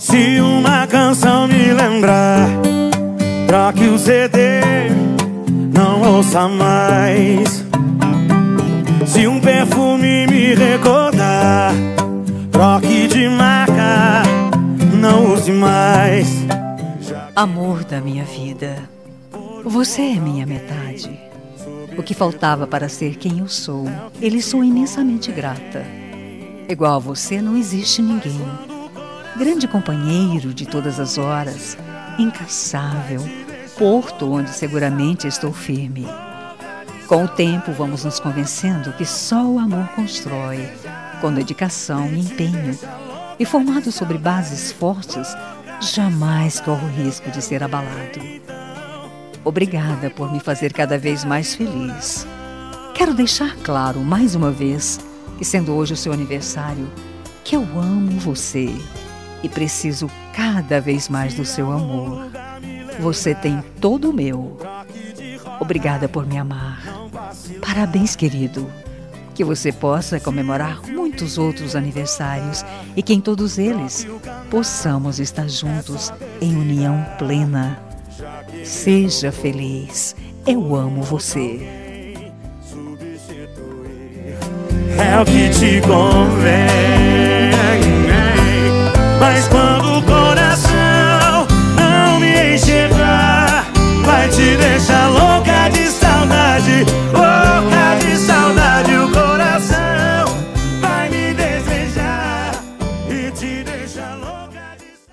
Se uma canção me lembrar, troque o CD, não ouça mais. Se um perfume me recordar, troque de marca, não use mais. Amor da minha vida, você é minha metade. O que faltava para ser quem eu sou, eu lhe sou imensamente grata. Igual a você não existe ninguém. Grande companheiro de todas as horas, incansável, porto onde seguramente estou firme. Com o tempo vamos nos convencendo que só o amor constrói, com dedicação e empenho, e formado sobre bases fortes, jamais corro o risco de ser abalado. Obrigada por me fazer cada vez mais feliz. Quero deixar claro mais uma vez que, sendo hoje o seu aniversário, que eu amo você e preciso cada vez mais do seu amor. Você tem todo o meu. Obrigada por me amar. Parabéns, querido. Que você possa comemorar muitos outros aniversários e que em todos eles possamos estar juntos em união plena. Seja feliz. Eu amo você. É o que te convém.